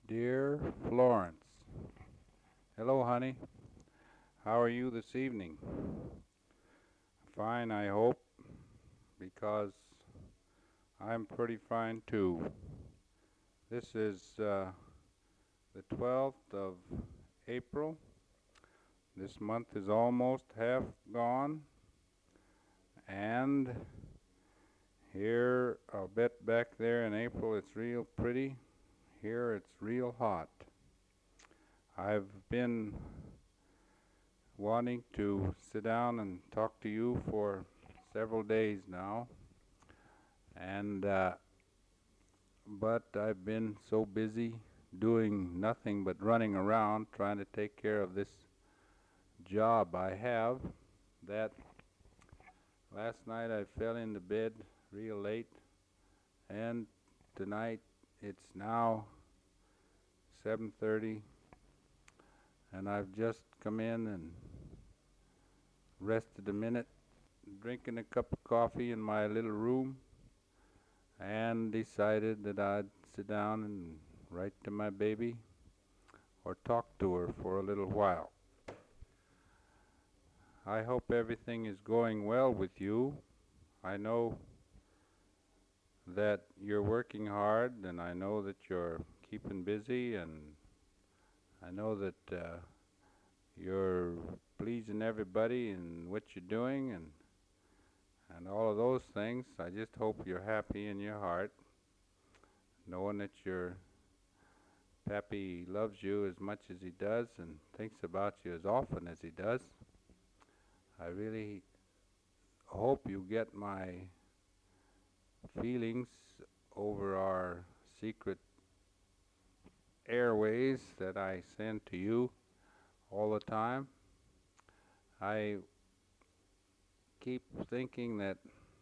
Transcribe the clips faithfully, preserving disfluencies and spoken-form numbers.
Dear Florence, hello, honey. How are you this evening? Fine, I hope, because I'm pretty fine too. This is uh, the twelfth of April. This month is almost half gone, and here, I'll bet back there in April it's real pretty. Here it's real hot. I've been wanting to sit down and talk to you for several days now, and uh, but I've been so busy doing nothing but running around trying to take care of this job I have that last night I fell into bed real late, and tonight it's now seven thirty, and I've just come in and rested a minute, drinking a cup of coffee in my little room, and decided that I'd sit down and write to my baby or talk to her for a little while. I hope everything is going well with you. I know that you're working hard, and I know that you're keeping busy, and I know that uh, you're pleasing everybody in what you're doing, and and all of those things. I just hope you're happy in your heart, knowing that your pappy loves you as much as he does and thinks about you as often as he does. I really hope you get my feelings over our secret airways that I send to you all the time. I keep thinking that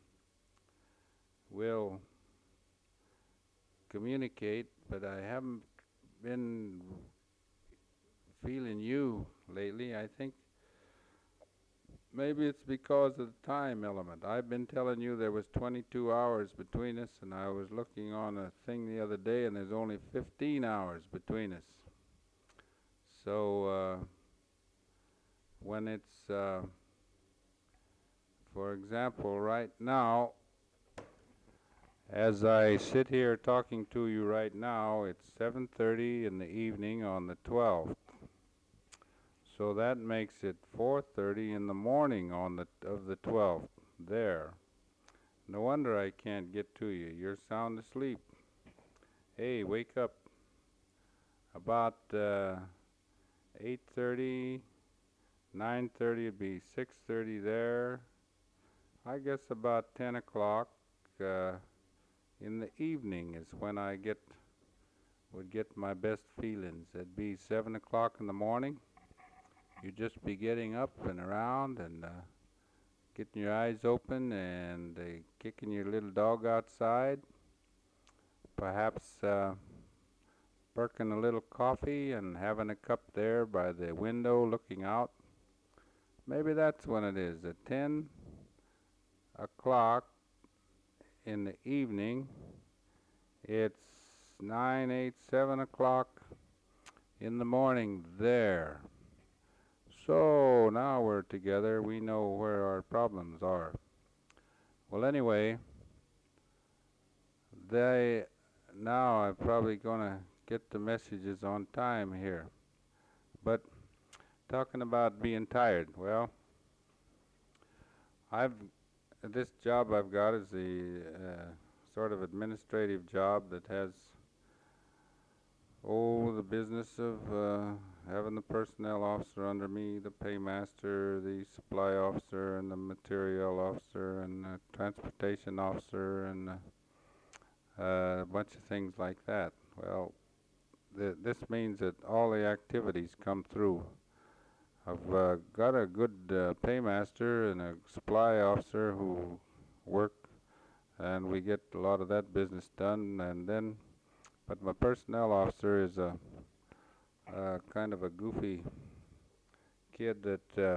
we'll communicate, but I haven't been feeling you lately. I think maybe it's because of the time element. I've been telling you there was twenty-two hours between us, and I was looking on a thing the other day, and there's only fifteen hours between us. So uh, when it's, uh, for example, right now, as I sit here talking to you right now, it's seven thirty in the evening on the twelfth. So that makes it four thirty in the morning on the of the twelfth there. No wonder I can't get to you. You're sound asleep. Hey, wake up. About uh, eight thirty, nine thirty would be six thirty there. I guess about ten o'clock uh, in the evening is when I get would get my best feelings. It'd be seven o'clock in the morning. You'd just be getting up and around and uh, getting your eyes open and uh, kicking your little dog outside. Perhaps uh, perking a little coffee and having a cup there by the window looking out. Maybe that's when it is, at ten o'clock in the evening. It's nine, eight, seven o'clock in the morning there. So now we're together. We know where our problems are. Well, anyway, they now I'm probably gonna get the messages on time here. But talking about being tired, well, I've this job I've got is the uh, sort of administrative job that has oh the business of uh, having the personnel officer under me, the paymaster, the supply officer, and the material officer, and the transportation officer, and uh, a bunch of things like that. Well, th this means that all the activities come through. I've uh, got a good uh, paymaster and a supply officer who work, and we get a lot of that business done. And then, but my personnel officer is a, a kind of a goofy kid that uh,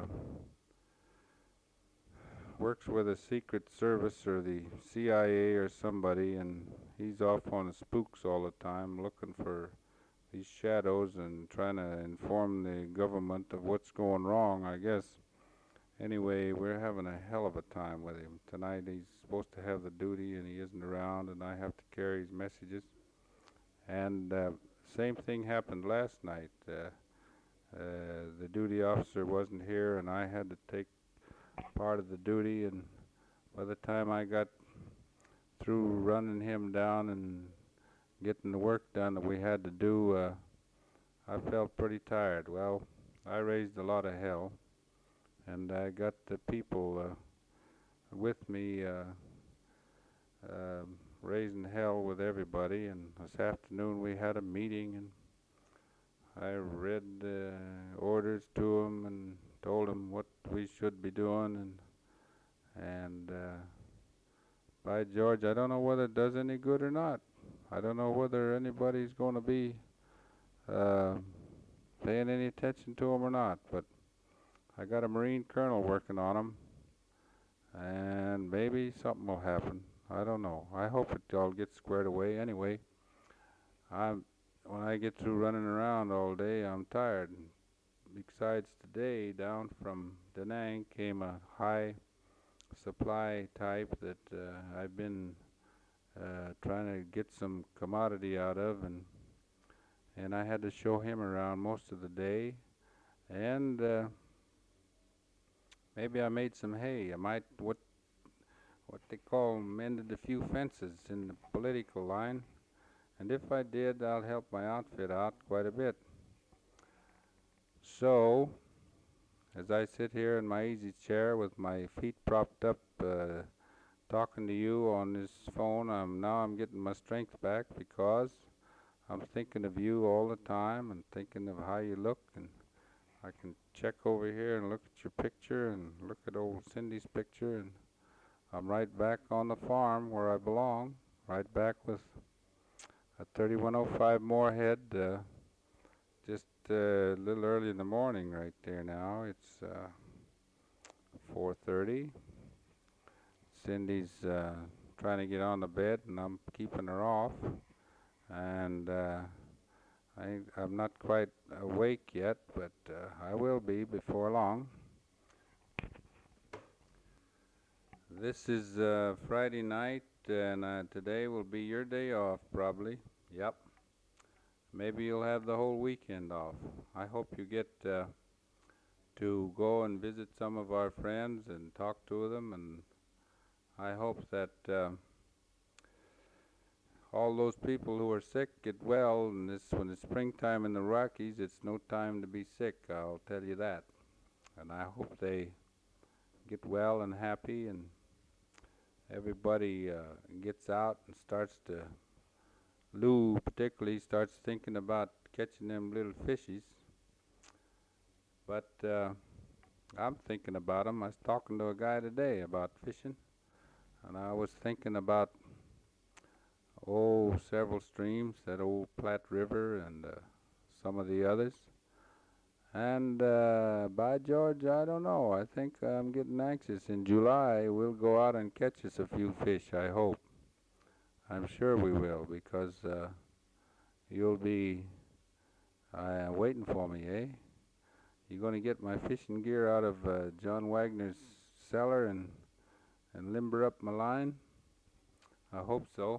works with a secret service or the C I A or somebody, and he's off on the spooks all the time looking for these shadows and trying to inform the government of what's going wrong, I guess. Anyway, we're having a hell of a time with him. Tonight he's supposed to have the duty and he isn't around and I have to carry his messages. And uh, same thing happened last night. Uh, uh, the duty officer wasn't here and I had to take part of the duty, and by the time I got through running him down and getting the work done that we had to do, uh, I felt pretty tired. Well, I raised a lot of hell, and I got the people uh, with me uh, uh, raising hell with everybody, and this afternoon we had a meeting, and I read uh, orders to them and told them what we should be doing, and and uh, by George, I don't know whether it does any good or not. I don't know whether anybody's going to be uh, paying any attention to them or not, but I got a Marine colonel working on them, and maybe something will happen. I don't know. I hope it all gets squared away. Anyway, I'm when I get through running around all day, I'm tired. Besides, today down from Da Nang came a high supply type that uh, I've been uh, trying to get some commodity out of, and and I had to show him around most of the day, and uh, maybe I made some hay. I might what what they call mended a few fences in the political line, and if I did, I'll help my outfit out quite a bit. So, as I sit here in my easy chair with my feet propped up, uh, talking to you on this phone, I'm now I'm getting my strength back because I'm thinking of you all the time and thinking of how you look, and I can check over here and look at your picture and look at old Cindy's picture, and I'm right back on the farm where I belong, right back with a thirty-one oh five Moorhead, uh, just uh, a little early in the morning right there now. It's uh, four thirty. Cindy's uh, trying to get on the bed and I'm keeping her off, and uh, I, I'm not quite awake yet, but uh, I will be before long. This is uh, Friday night, and uh, today will be your day off, probably. Yep. Maybe you'll have the whole weekend off. I hope you get uh, to go and visit some of our friends and talk to them, and I hope that uh, all those people who are sick get well. And this, when it's springtime in the Rockies, it's no time to be sick, I'll tell you that. And I hope they get well and happy, and everybody uh, gets out and starts to, Lou particularly starts thinking about catching them little fishies. But uh, I'm thinking about them. I was talking to a guy today about fishing, and I was thinking about oh several streams, that old Platte River and uh, some of the others. And uh, by George, I don't know. I think I'm getting anxious. In July, we'll go out and catch us a few fish, I hope. I'm sure we will, because uh, you'll be uh, waiting for me, eh? You're going to get my fishing gear out of uh, John Wagner's cellar and, and limber up my line? I hope so.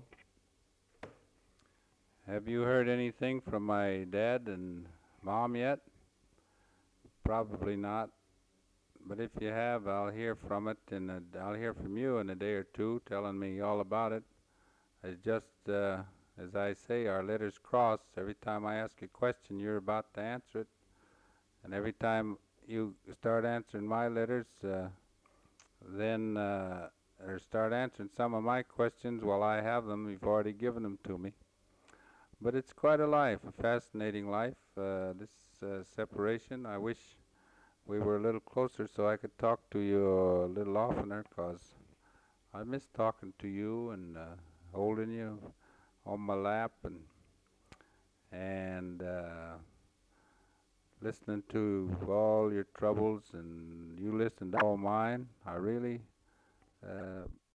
Have you heard anything from my dad and mom yet? Probably not, but if you have, I'll hear from it, and I'll hear from you in a day or two, telling me all about it. It's just, uh, as I say, our letters cross. Every time I ask a question, you're about to answer it, and every time you start answering my letters, uh, then uh, or start answering some of my questions while I have them, you've already given them to me. But it's quite a life, a fascinating life, uh, this uh, separation. I wish we were a little closer so I could talk to you a little oftener, 'cause I miss talking to you and uh, holding you on my lap and and uh, listening to all your troubles, and you listen to all mine. I really uh,